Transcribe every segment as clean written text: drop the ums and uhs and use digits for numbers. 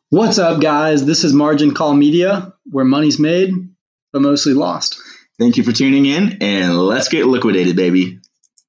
What's up, guys? This is Margin Call Media, where money's made, but mostly lost. Thank you for tuning in, and let's get liquidated, baby.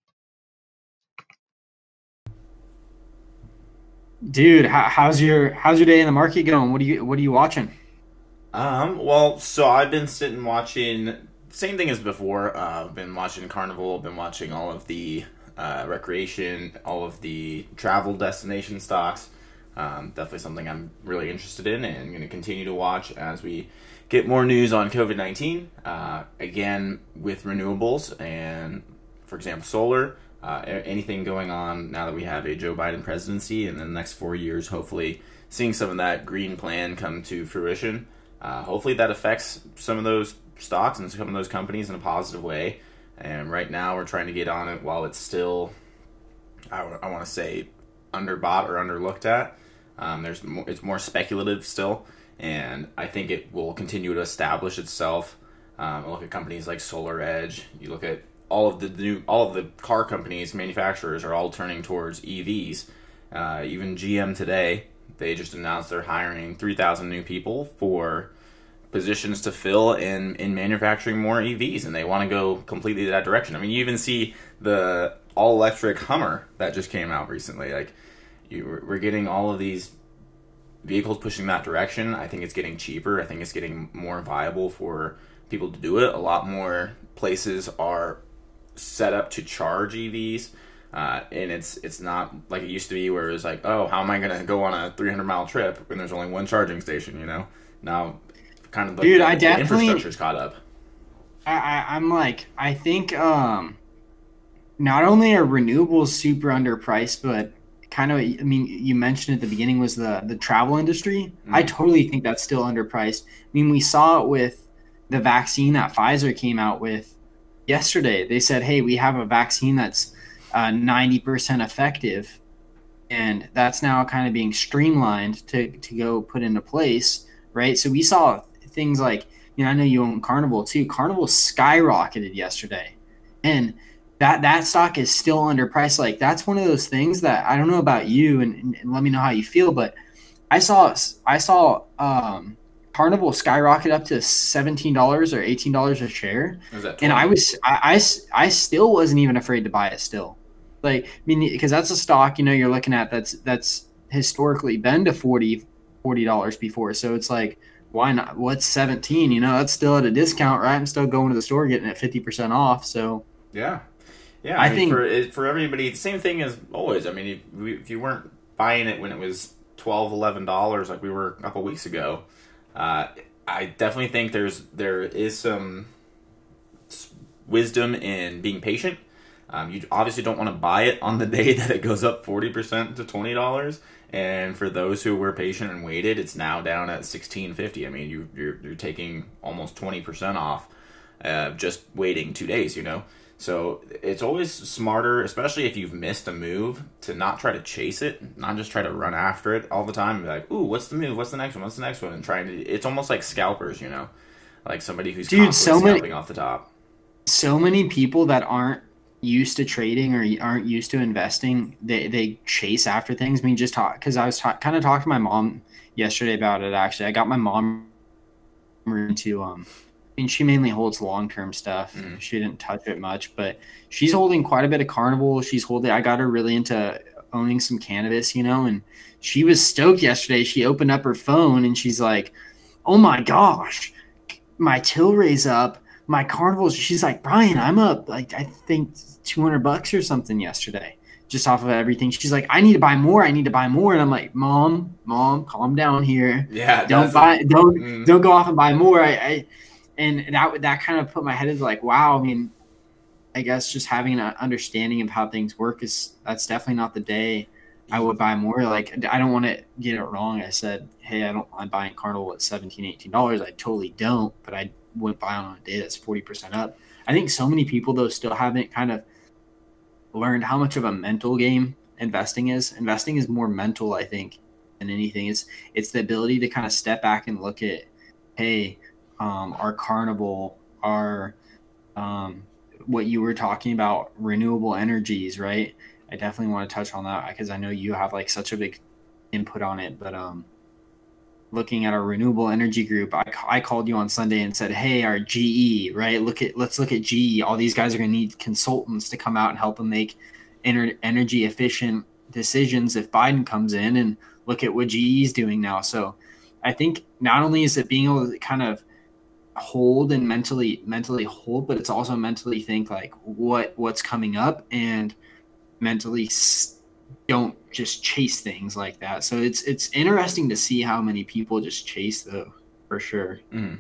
Dude, how's your day in the market going? What are you watching? So I've been sitting watching same thing as before. I've been watching Carnival. I've been watching all of the recreation, all of the travel destination stocks. Definitely something I'm really interested in, and going to continue to watch as we get more news on COVID-19. Again, with renewables and, for example, solar. Anything going on now that we have a Joe Biden presidency, and in the next 4 years, hopefully seeing some of that green plan come to fruition. Hopefully that affects some of those stocks and some of those companies in a positive way. And right now we're trying to get on it while it's still, I want to say, underbought or underlooked at. It's more speculative still, and I think it will continue to establish itself. Look at companies like SolarEdge. You look at all of the car companies, manufacturers are all turning towards EVs. Even GM today, they just announced they're hiring 3,000 new people for positions to fill in manufacturing more EVs, and they want to go completely that direction. I mean, you even see the all-electric Hummer that just came out recently. We're getting all of these vehicles pushing that direction. I think it's getting cheaper. I think it's getting more viable for people to do it. A lot more places are set up to charge EVs, and it's not like it used to be where it was like, oh, how am I going to go on a 300-mile trip when there's only one charging station, Now, kind of Dude, the infrastructure's caught up. I think not only are renewables super underpriced, but kind of, I mean, you mentioned at the beginning was the travel industry. I totally think that's still underpriced. I mean, we saw it with the vaccine that Pfizer came out with yesterday. They said, hey, we have a vaccine that's 90% effective, and that's now kind of being streamlined to go put into place, right? So we saw things like, I know you own Carnival too. Carnival skyrocketed yesterday, and that stock is still underpriced. Like, that's one of those things that I don't know about you, and let me know how you feel, but I saw Carnival skyrocket up to $17 or $18 a share. And I still wasn't even afraid to buy it still. Like, I mean, because that's a stock, you're looking at that's historically been to $40 before. So it's like, why not? What's 17? That's still at a discount, right? I'm still going to the store getting it 50% off. So yeah. I think for everybody, the same thing as always. I mean, if you weren't buying it when it was $12, $11 like we were a couple weeks ago, I definitely think there is some wisdom in being patient. You obviously don't want to buy it on the day that it goes up 40% to $20. And for those who were patient and waited, it's now down at $16.50. I mean, you're taking almost 20% off just waiting 2 days. So it's always smarter, especially if you've missed a move, to not try to chase it, not just try to run after it all the time and be like, ooh, what's the move? What's the next one? What's the next one? And it's almost like scalpers, like somebody who's constantly scalping off the top. So many people that aren't used to trading or aren't used to investing, they chase after things. I mean, because I was kind of talking to my mom yesterday about it, actually. I got my mom into she mainly holds long-term stuff. She didn't touch it much, but she's holding quite a bit of Carnival. I got her really into owning some cannabis, and she was stoked yesterday. She opened up her phone and she's like, oh my gosh, my Tilray's up, my Carnival's. She's like, Brian, I'm up like, I think $200 or something yesterday, just off of everything. She's like, I need to buy more. And I'm like, mom, calm down here. Yeah. Don't go off and buy more. And that kind of put my head into like, wow, I mean, I guess just having an understanding of how things work that's definitely not the day I would buy more. Like, I don't want to get it wrong. I said, hey, I'm buying Carnival at $17, $18. I totally don't, but I wouldn't buy on a day that's 40% up. I think so many people, though, still haven't kind of learned how much of a mental game investing is. Investing is more mental, I think, than anything. It's the ability to kind of step back and look at, hey, our Carnival, our what you were talking about, renewable energies, right? I definitely want to touch on that because I know you have like such a big input on it. But looking at our renewable energy group, I called you on Sunday and said, hey, our GE, right? Let's look at GE. All these guys are going to need consultants to come out and help them make energy efficient decisions if Biden comes in, and look at what GE is doing now. So I think not only is it being able to kind of hold and mentally hold, but it's also mentally think like what's coming up, and mentally don't just chase things like that. So it's interesting to see how many people just chase, though, for sure.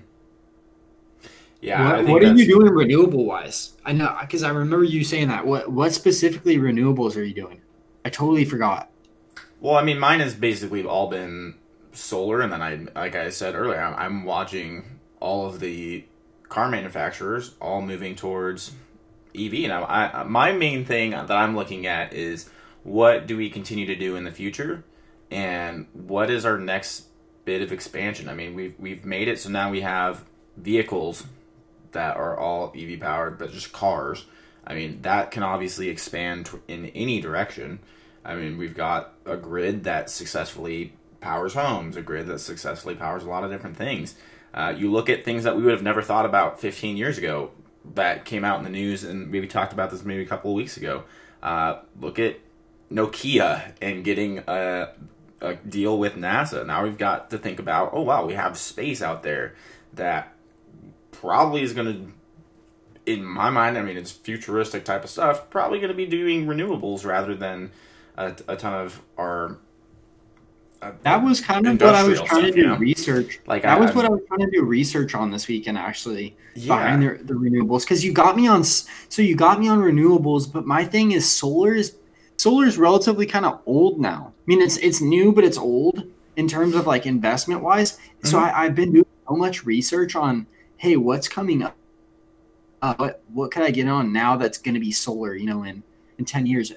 Yeah. What are you doing renewable wise? I know, because I remember you saying that. What specifically renewables are you doing? I totally forgot. Well, I mean, mine has basically all been solar, and then like I said earlier, I'm watching all of the car manufacturers all moving towards EV. Now, my main thing that I'm looking at is, what do we continue to do in the future, and what is our next bit of expansion? I mean, we've made it so now we have vehicles that are all EV powered, but just cars. I mean, that can obviously expand in any direction. I mean, we've got a grid that successfully powers homes, a grid that successfully powers a lot of different things. You look at things that we would have never thought about 15 years ago that came out in the news, and maybe talked about this maybe a couple of weeks ago. Look at Nokia and getting a deal with NASA. Now we've got to think about, oh wow, we have space out there that probably is going to, in my mind, I mean, it's futuristic type of stuff, probably going to be doing renewables rather than a ton of our that was kind of what I was trying to do research. Like that was what I was trying to do research on this weekend, actually, behind the renewables. Because you got me on renewables, but my thing is solar is relatively kind of old now. I mean, it's new, but it's old in terms of like investment wise. Mm-hmm. So I've been doing so much research on, hey, what's coming up? What could I get on now that's going to be solar? You know, in 10 years.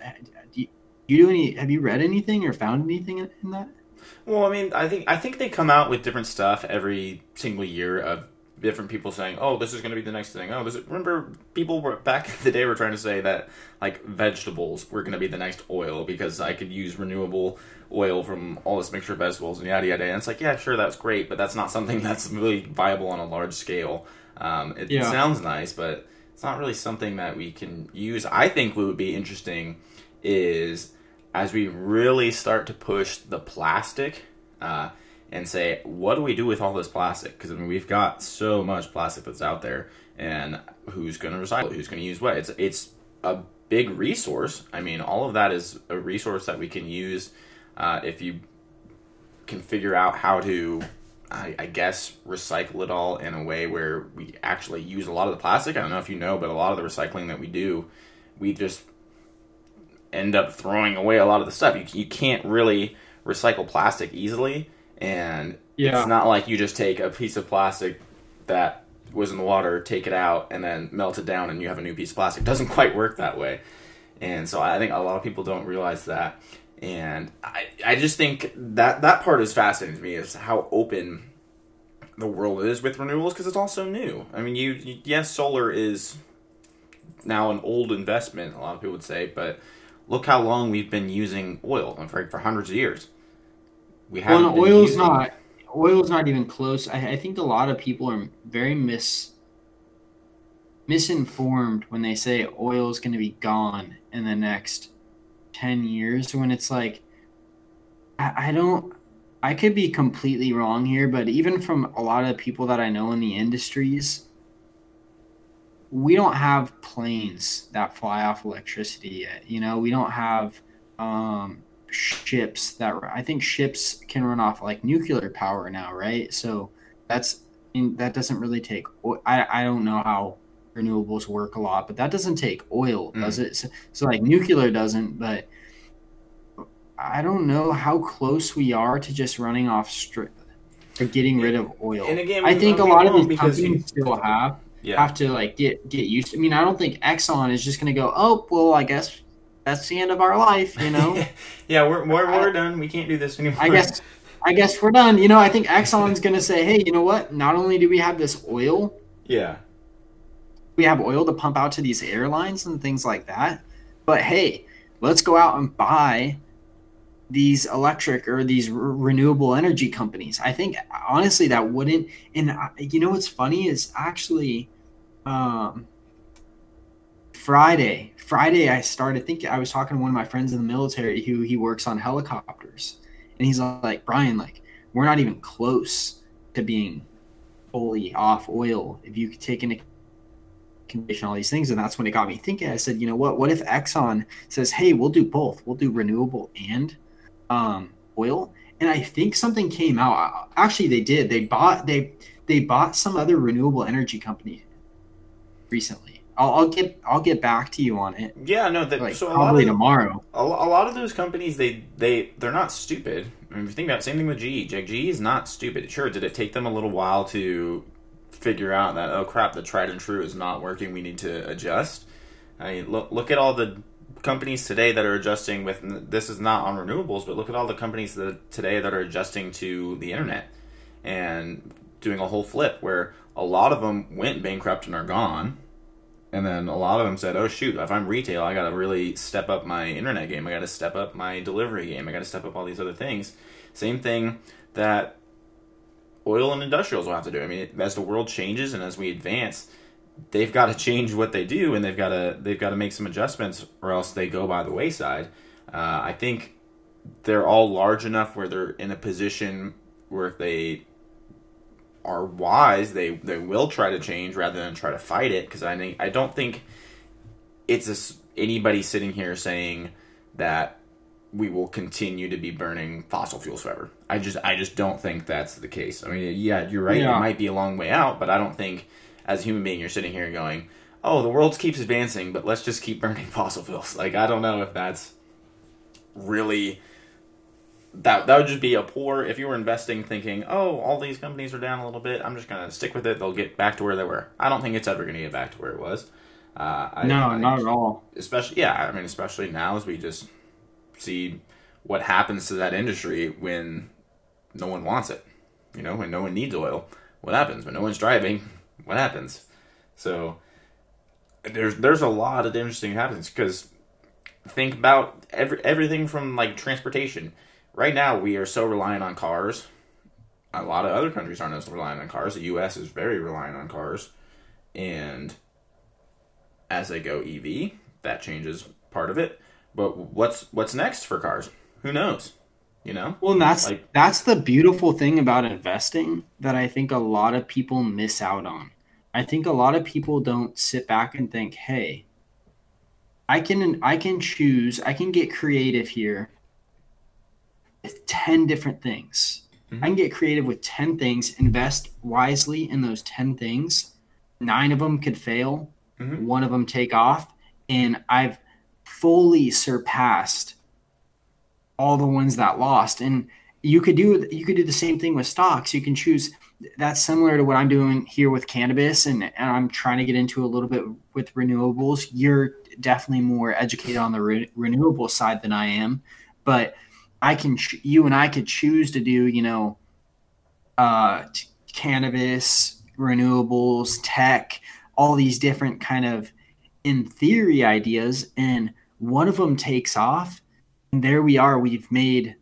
Have you read anything or found anything in that? Well, I mean, I think they come out with different stuff every single year of different people saying, "Oh, this is going to be the next thing." Oh, remember people were back in the day were trying to say that like vegetables were going to be the next oil because I could use renewable oil from all this mixture of vegetables and yada yada. And it's like, yeah, sure, that's great, but that's not something that's really viable on a large scale. It sounds nice, but it's not really something that we can use. I think what would be interesting is, as we really start to push the plastic and say, what do we do with all this plastic? Because I mean, we've got so much plastic that's out there, and who's going to recycle it? Who's going to use what? It's a big resource. I mean, all of that is a resource that we can use if you can figure out how to, I guess, recycle it all in a way where we actually use a lot of the plastic. I don't know if you know, but a lot of the recycling that we do, we just end up throwing away a lot of the stuff. You can't really recycle plastic easily, and it's not like you just take a piece of plastic that was in the water, take it out, and then melt it down and you have a new piece of plastic. It doesn't quite work that way. And so I think a lot of people don't realize that. And I just think that part is fascinating to me, is how open the world is with renewables, because it's all so new. I mean, yes, solar is now an old investment, a lot of people would say, but look how long we've been using oil for hundreds of years. Oil's not even close. I think a lot of people are very misinformed when they say oil is going to be gone in the next 10 years, when it's like, I could be completely wrong here, but even from a lot of the people that I know in the industries, we don't have planes that fly off electricity yet. You know, we don't have ships I think ships can run off like nuclear power now, right? So that doesn't really take, I don't know how renewables work a lot, but that doesn't take oil, does it? So like nuclear doesn't, but I don't know how close we are to just running off or getting rid of oil. And again, I think a lot of these companies still have to like get used to. I mean, I don't think Exxon is just going to go, oh, well, I guess that's the end of our life, you know? Yeah, we're done. We can't do this anymore. I guess we're done. You know, I think Exxon's going to say, hey, you know what? Not only do we have this oil, we have oil to pump out to these airlines and things like that, but hey, let's go out and buy these electric or these renewable energy companies. I think honestly that wouldn't. And you know what's funny is actually Friday I started thinking. I was talking to one of my friends in the military who he works on helicopters, and he's like, Brian, like we're not even close to being fully off oil if you could take into condition all these things. And that's when it got me thinking. I said, you know what if Exxon says, hey, we'll do both, we'll do renewable and oil. And I think something came out. Actually, they bought some other renewable energy company recently. I'll get back to you on it. Yeah, no, so probably tomorrow. A lot of those companies, they're not stupid. I mean, if you think about it, same thing with GE. GE is not stupid. Sure, did it take them a little while to figure out that, oh crap, the tried and true is not working, we need to adjust? I mean, look at all the companies today that are adjusting with, this is not on renewables, but look at all the companies today that are adjusting to the internet and doing a whole flip, where a lot of them went bankrupt and are gone. And then a lot of them said, oh, shoot, if I'm retail, I got to really step up my internet game. I got to step up my delivery game. I got to step up all these other things. Same thing that oil and industrials will have to do. I mean, as the world changes and as we advance, they've got to change what they do, and they've got to make some adjustments, or else they go by the wayside. I think they're all large enough where they're in a position where if they are wise, they will try to change rather than try to fight it. Because I don't think it's anybody sitting here saying that we will continue to be burning fossil fuels forever. I just don't think that's the case. I mean, yeah, you're right. Yeah. It might be a long way out, but I don't think as a human being you're sitting here going, oh, the world keeps advancing, but let's just keep burning fossil fuels. Like, I don't know if that's really... That would just be a poor, if you were investing thinking, oh, all these companies are down a little bit, I'm just going to stick with it, they'll get back to where they were. I don't think it's ever going to get back to where it was. Not at all. Especially now as we just see what happens to that industry when no one wants it. You know, when no one needs oil, what happens? When no one's driving, what happens? So there's a lot of interesting happens, because think about everything from like transportation. Right now, we are so reliant on cars. A lot of other countries aren't as reliant on cars. The U.S. is very reliant on cars. And as they go EV, that changes part of it. But what's next for cars? Who knows? You know? Well, and that's the beautiful thing about investing that I think a lot of people miss out on. I think a lot of people don't sit back and think, hey, I can choose, I can get creative here. 10 different things. Mm-hmm. I can get creative with 10 things, invest wisely in those 10 things. 9 of them could fail. Mm-hmm. 1 of them take off. And I've fully surpassed all the ones that lost. And you could do the same thing with stocks. You can choose. That's similar to what I'm doing here with cannabis. And I'm trying to get into a little bit with renewables. You're definitely more educated on the renewable side than I am. But you and I could choose to do, cannabis, renewables, tech, all these different kind of, in theory, ideas. And one of them takes off, and there we are. We've made,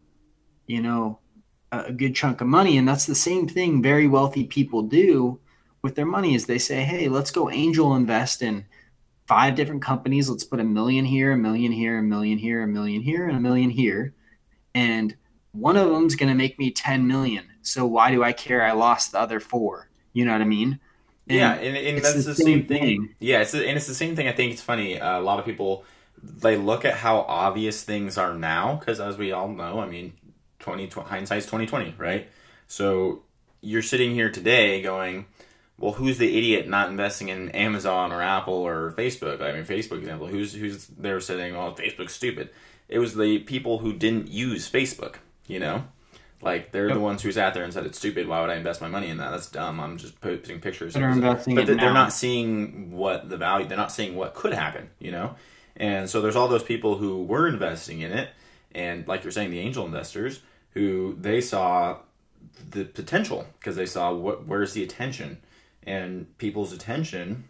a good chunk of money. And that's the same thing very wealthy people do with their money, is they say, hey, let's go angel invest in 5 different companies. Let's put $1 million here, $1 million here, $1 million here, $1 million here, and $1 million here. And one of them's going to make me 10 million. So why do I care? I lost the other 4. You know what I mean? And that's the same thing. Yeah, it's the same thing. I think it's funny. A lot of people, they look at how obvious things are now, because as we all know, I mean, hindsight's 2020, right? So you're sitting here today going, well, who's the idiot not investing in Amazon or Apple or Facebook? I mean, Facebook example, who's there sitting, oh, Facebook's stupid. It was the people who didn't use Facebook, Like, they're the ones who sat there and said, it's stupid, why would I invest my money in that? That's dumb, I'm just posting pictures. They're investing but they're not seeing what the value, they're not seeing what could happen, And so there's all those people who were investing in it, and like you're saying, the angel investors, who they saw the potential, because they saw where's the attention, and people's attention...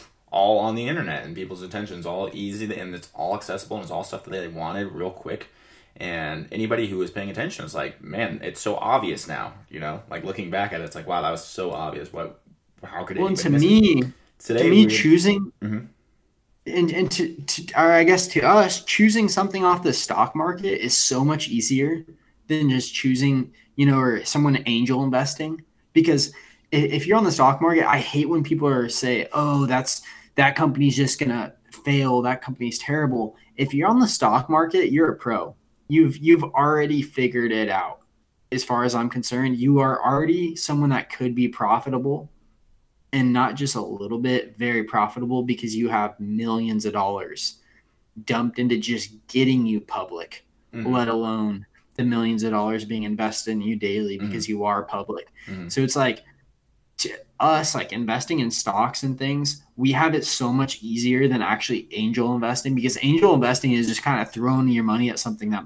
all on the internet, and people's attention's all easy, and it's all accessible, and it's all stuff that they wanted real quick. And anybody who was paying attention was like, man, it's so obvious now, like looking back at it, it's like, wow, that was so obvious. How could it Well, even to miss it? me, Today, choosing Mhm. and or I guess to us, choosing something off the stock market is so much easier than just choosing, or someone angel investing. Because if you're on the stock market, I hate when people say, "Oh, that company's just gonna fail. That company's terrible." If you're on the stock market, you're a pro. You've already figured it out. As far as I'm concerned, you are already someone that could be profitable, and not just a little bit, very profitable, because you have millions of dollars dumped into just getting you public, let alone the millions of dollars being invested in you daily because you are public. So it's like, to us, like investing in stocks and things, we have it so much easier than actually angel investing, because angel investing is just kind of throwing your money at something that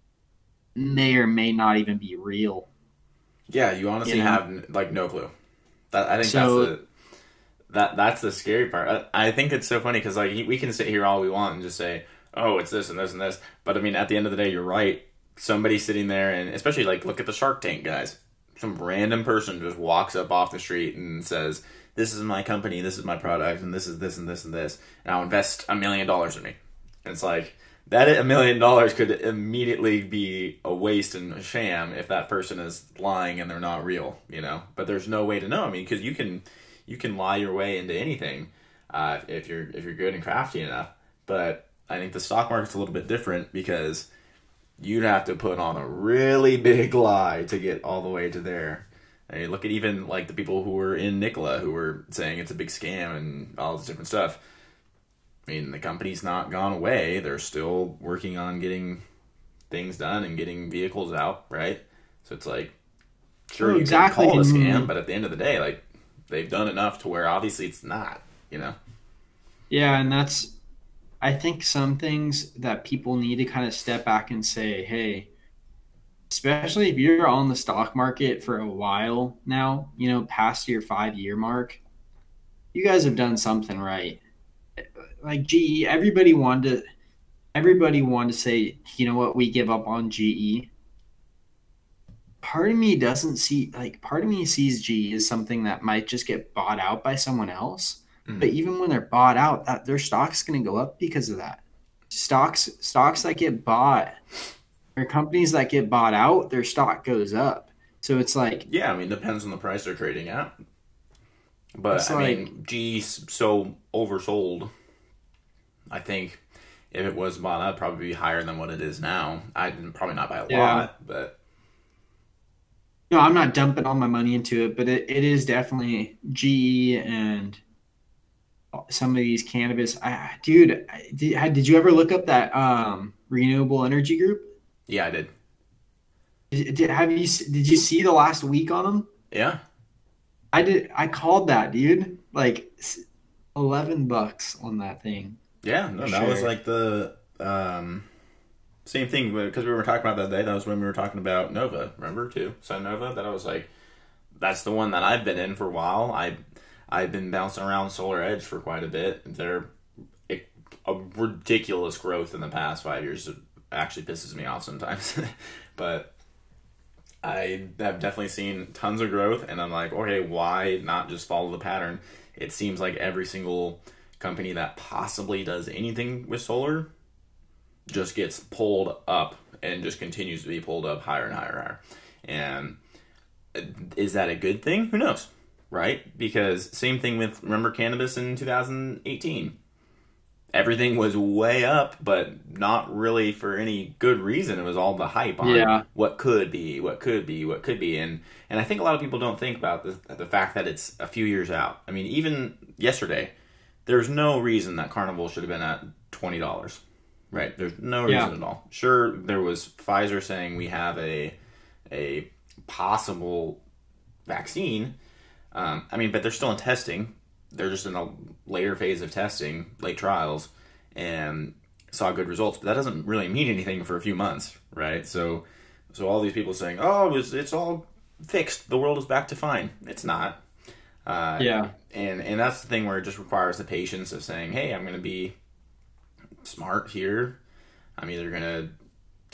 may or may not even be real. Yeah, you honestly have like no clue. I think that's the scary part. I think it's so funny because like we can sit here all we want and just say, oh, it's this and this and this, but I mean, at the end of the day, you're right. Somebody sitting there, and especially like look at the Shark Tank guys. Some random person just walks up off the street and says, "This is my company, this is my product, and this is this and this and this, and I'll invest $1 million in me." And it's like that $1 million could immediately be a waste and a sham if that person is lying and they're not real, But there's no way to know. I mean, because you can lie your way into anything if you're good and crafty enough. But I think the stock market's a little bit different because you'd have to put on a really big lie to get all the way to there. I mean, look at even like the people who were in Nikola who were saying it's a big scam and all this different stuff. I mean, the company's not gone away. They're still working on getting things done and getting vehicles out, right? So it's like, sure, you can call it a scam, but at the end of the day, like, they've done enough to where obviously it's not, Yeah, and I think some things that people need to kind of step back and say, hey, especially if you're on the stock market for a while now, past your 5-year mark, you guys have done something right. Like GE, everybody wanted to say, you know what, we give up on GE. Part of me sees GE as something that might just get bought out by someone else. But even when they're bought out, their stock's going to go up because of that. Stocks that get bought, or companies that get bought out, their stock goes up. So it's like, yeah, I mean, depends on the price they're trading at. But I mean, GE's so oversold. I think if it was bought out, it'd probably be higher than what it is now. Probably not by a lot, but. No, I'm not dumping all my money into it, but it is definitely GE and some of these cannabis. Dude, did you ever look up that renewable energy group? Yeah, I did. Did you see the last week on them? Yeah, I did. I called that, dude. Like $11 on that thing. Yeah, no, that was like the same thing because we were talking about that day. That was when we were talking about Nova, remember too? Sun Nova. That I was like, that's the one that I've been in for a while. I've been bouncing around Solar Edge for quite a bit. They're a ridiculous growth in the past 5 years. It actually pisses me off sometimes, but I have definitely seen tons of growth, and I'm like, okay, why not just follow the pattern? It seems like every single company that possibly does anything with solar just gets pulled up and just continues to be pulled up higher and higher and higher. And is that a good thing? Who knows, right? Because same thing with, remember cannabis in 2018? Everything was way up, but not really for any good reason. It was all the hype on what could be. And I think a lot of people don't think about the fact that it's a few years out. I mean, even yesterday, there's no reason that Carnival should have been at $20, right? There's no reason at all. Sure, there was Pfizer saying we have a possible vaccine. I mean, but they're still in testing. They're just in a later phase of testing, late trials, and saw good results. But that doesn't really mean anything for a few months, right? So all these people saying, "Oh, it's all fixed. The world is back to fine." It's not. And that's the thing where it just requires the patience of saying, "Hey, I'm going to be smart here. I'm either going to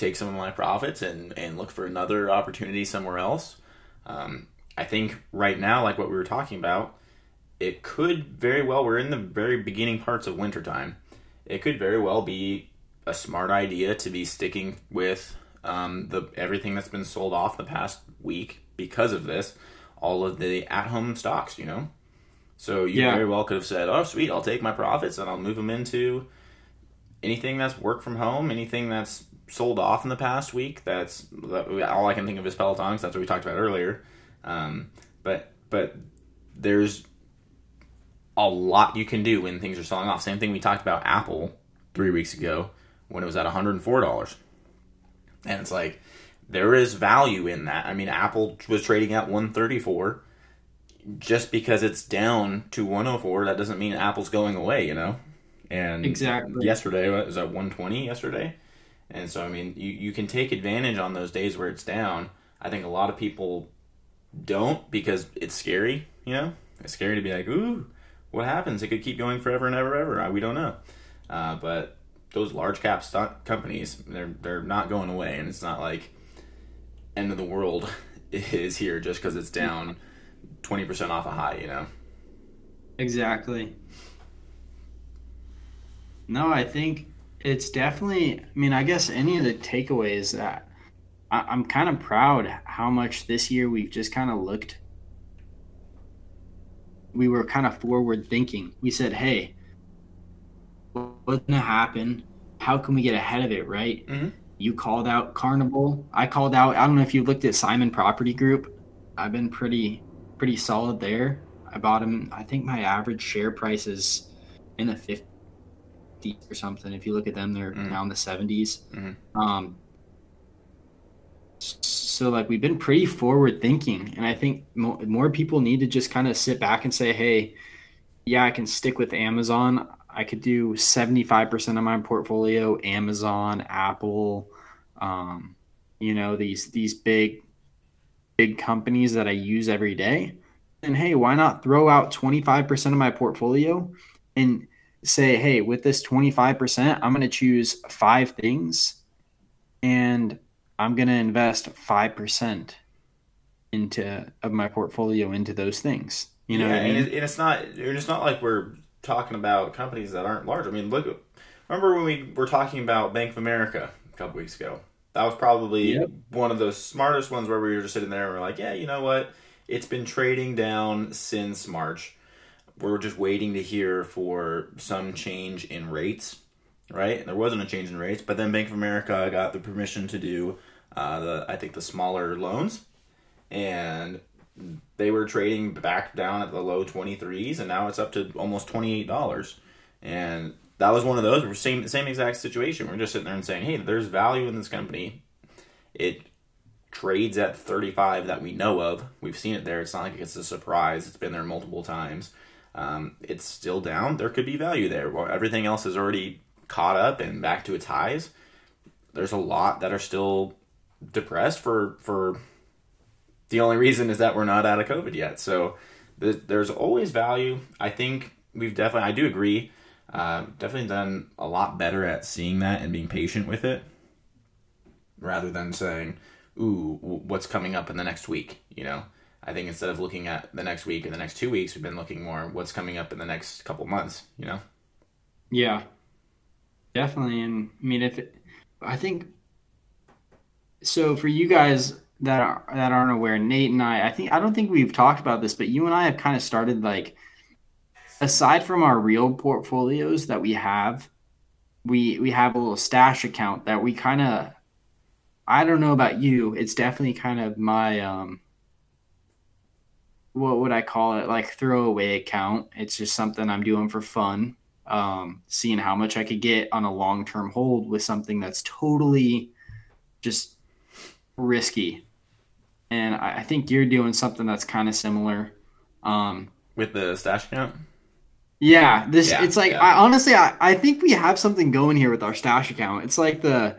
take some of my profits and look for another opportunity somewhere else. I think right now, like what we were talking about, it could very well, we're in the very beginning parts of wintertime. It could very well be a smart idea to be sticking with everything that's been sold off the past week because of this, all of the at-home stocks, you know? So you very well could have said, oh, sweet, I'll take my profits and I'll move them into anything that's work from home, anything that's sold off in the past week. That's all I can think of is Peloton, 'cause that's what we talked about earlier. But there's a lot you can do when things are selling off. Same thing we talked about Apple 3 weeks ago when it was at $104. And it's like, there is value in that. I mean, Apple was trading at 134. Just because it's down to 104, that doesn't mean Apple's going away, you know? And exactly. Yesterday, what was that, 120 yesterday? And so, I mean, you can take advantage on those days where it's down. I think a lot of people don't because it's scary, you know? It's scary to be like, ooh, what happens? It could keep going forever and ever. We don't know. But those large cap stock companies, they're not going away, and it's not like end of the world is here just because it's down 20% off a high, you know? Exactly. No, I think it's definitely, I mean, I guess any of the takeaways that I'm kind of proud how much this year we've just kind of looked, we were kind of forward thinking. We said, hey, what's going to happen? How can we get ahead of it, right? Mm-hmm. You called out Carnival. I called out, I don't know if you looked at Simon Property Group. I've been pretty solid there. I bought him. I think my average share price is in the 50s or something. If you look at them, they're now in the 70s. Mm-hmm. So like we've been pretty forward thinking, and I think more people need to just kind of sit back and say, hey, yeah, I can stick with Amazon. I could do 75% of my portfolio Amazon, Apple, you know, these big companies that I use every day. And hey, why not throw out 25% of my portfolio and say, hey, with this 25%, I'm going to choose 5 things and I'm going to invest 5% of my portfolio into those things. You know what I mean? And it's not like we're talking about companies that aren't large. I mean, remember when we were talking about Bank of America a couple weeks ago? That was probably one of the smartest ones where we were just sitting there and we're like, yeah, you know what? It's been trading down since March. We're just waiting to hear for some change in rates, right? And there wasn't a change in rates, but then Bank of America got the permission to do I think the smaller loans, and they were trading back down at the low 23s, and now it's up to almost $28. And that was one of those. We're same exact situation. We're just sitting there and saying, hey, there's value in this company. It trades at 35 that we know of. We've seen it there. It's not like it's a surprise. It's been there multiple times. It's still down. There could be value there. Well, everything else is already caught up and back to its highs. There's a lot that are still depressed for the only reason is that we're not out of COVID yet. So there's always value. I think I do agree, definitely done a lot better at seeing that and being patient with it rather than saying, ooh, what's coming up in the next week, you know? I think instead of looking at the next week or the next 2 weeks, we've been looking more what's coming up in the next couple months, you know? Yeah, definitely. And I mean, I think, so for you guys that aren't aware, Nate and I don't think we've talked about this, but you and I have kind of started, like, aside from our real portfolios that we have a little stash account that we kind of, I don't know about you, it's definitely kind of my, what would I call it? Like throwaway account. It's just something I'm doing for fun. Seeing how much I could get on a long-term hold with something that's totally just risky. And I think you're doing something that's kind of similar. With the stash account? Yeah. It's like, yeah. Honestly, I think we have something going here with our stash account. It's like the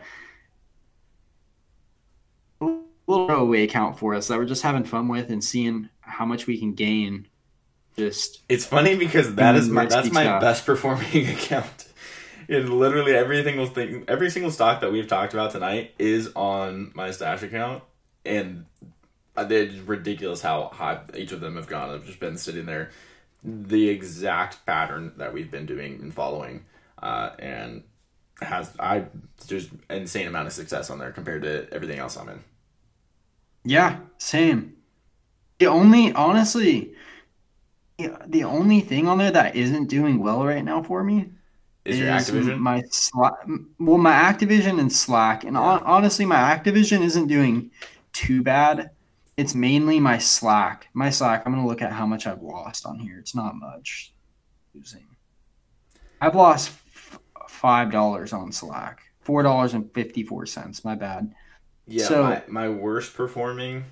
little throwaway account for us that we're just having fun with and seeing how much we can gain. It's funny because that's my best performing account. And literally every single stock that we've talked about tonight is on my stash account, and it's ridiculous how high each of them have gone. I've just been sitting there, the exact pattern that we've been doing and following, and just insane amount of success on there compared to everything else I'm in. Yeah, same. Honestly, the only thing on there that isn't doing well right now for me Is your Activision? my Slack. Well, my Activision and Slack, and honestly, my Activision isn't doing too bad. It's mainly my Slack. My Slack. I'm gonna look at how much I've lost on here. It's not much losing. I've lost $5 on Slack. $4.54. My bad. Yeah, So my worst performing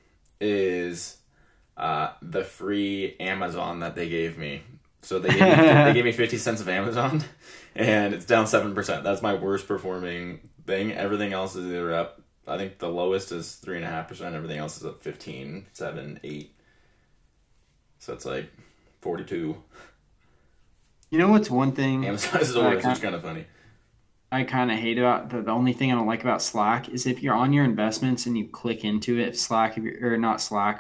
is the free Amazon that they gave me. So they gave me 50 cents of Amazon, and it's down 7%. That's my worst performing thing. Everything else is either up. I think the lowest is 3.5%. Everything else is up 15, 7, 8. So it's like 42. you know what's one thing Amazon is the that I worst. It's kind of funny. kind of hate about the only thing I don't like about Slack is if you're on your investments and you click into it, Slack, if you're, or not Slack,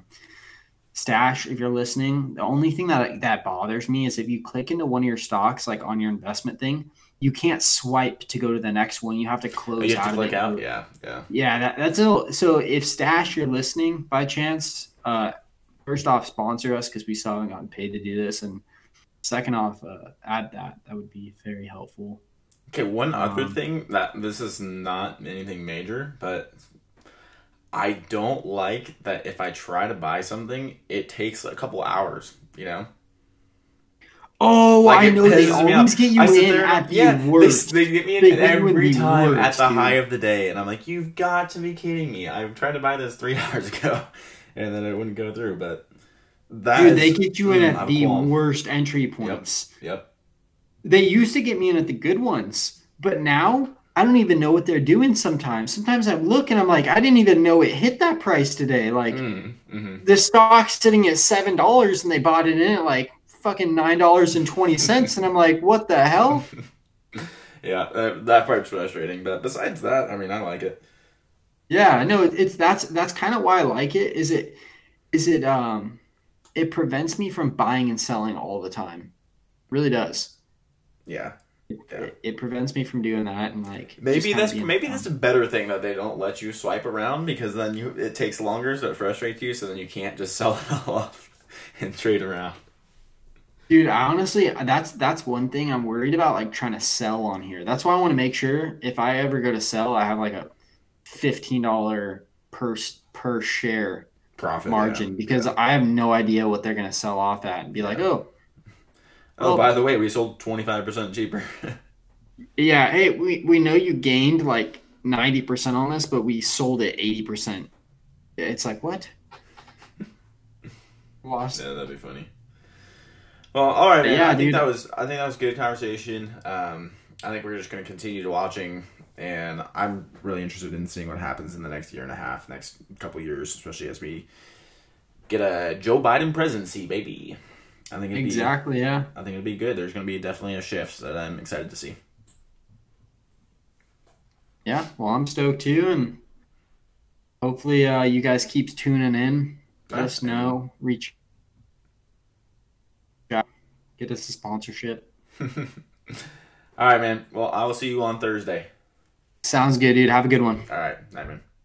Stash, if you're listening, the only thing that bothers me is if you click into one of your stocks, like on your investment thing, you can't swipe to go to the next one. You have to close You have out to of click it. out. Yeah, yeah. Yeah, that's a, so if Stash, you're listening by chance, first off, sponsor us because we still haven't gotten paid to do this, and second off, add that. That would be very helpful. Okay, one other thing that this is not anything major, but I don't like that if I try to buy something, it takes a couple hours, you know? Oh, Like, I it know they pisses me always off. get you I sit in there, at yeah, the worst. They get me They in get you in every the time at worst, the dude. high of the day, and I'm like, you've got to be kidding me. I tried to buy this 3 hours ago, and then it wouldn't go through, but that Dude, is- they get you in I at have a the qualm. worst entry points. Yep. They used to get me in at the good ones, but now I don't even know what they're doing sometimes. Sometimes I look and I'm like, I didn't even know it hit that price today. Like, the stock's sitting at $7 and they bought it in at like fucking $9.20. And I'm like, what the hell? Yeah, that part's frustrating, but besides that, I mean, I like it. Yeah, no, that's kind of why I like it. It prevents me from buying and selling all the time. Really does. Yeah. It prevents me from doing that, and like Maybe just kinda being that's a better thing that they don't let you swipe around, because then it takes longer, so it frustrates you, so then you can't just sell it all off and trade around. Dude, I honestly, that's one thing I'm worried about, like trying to sell on here. That's why I want to make sure if I ever go to sell, I have like a $15 per share Profit margin, because I have no idea what they're gonna sell off at, and be like, oh, by the way, we sold 25% cheaper. yeah, hey, we know you gained like 90% on this, but we sold it 80%. It's like, what? Lost. Yeah, that'd be funny. Well, all right, man. Yeah, I think dude. that was a good conversation. I think we're just going to continue to watching, and I'm really interested in seeing what happens in the next year and a half, next couple years, especially as we get a Joe Biden presidency, baby. I think Exactly, yeah. I think it'll be good. There's going to be definitely a shift that I'm excited to see. Yeah, well, I'm stoked too, and hopefully you guys keep tuning in. Let us know. Reach out. Get us a sponsorship. All right, man. Well, I will see you on Thursday. Sounds good, dude. Have a good one. All right. Night, man.